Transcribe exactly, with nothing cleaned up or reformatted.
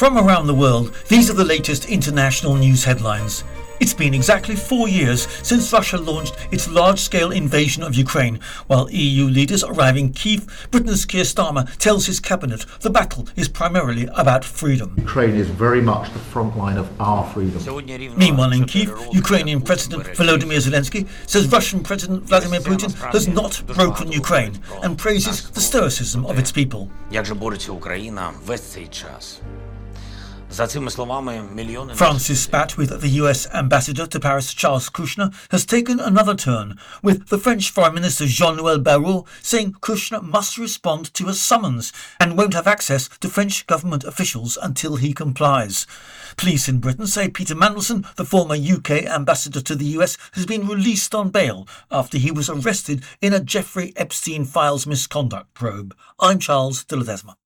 From around the world, these are the latest international news headlines. It's been exactly four years since Russia launched its large-scale invasion of Ukraine. While E U leaders arrive in Kyiv, Britain's Keir Starmer tells his cabinet the battle is primarily about freedom. Ukraine is very much the front line of our freedom. Meanwhile in Kyiv, Ukrainian President Volodymyr Zelensky says Russian President Vladimir Putin has not broken Ukraine and praises the stoicism of its people. France's spat with the U S ambassador to Paris, Charles Kushner, has taken another turn, with the French Foreign Minister Jean-Noël Barrot saying Kushner must respond to a summons and won't have access to French government officials until he complies. Police in Britain say Peter Mandelson, the former U K ambassador to the U S, has been released on bail after he was arrested in a Jeffrey Epstein Files misconduct probe. I'm Charles de Ledesma.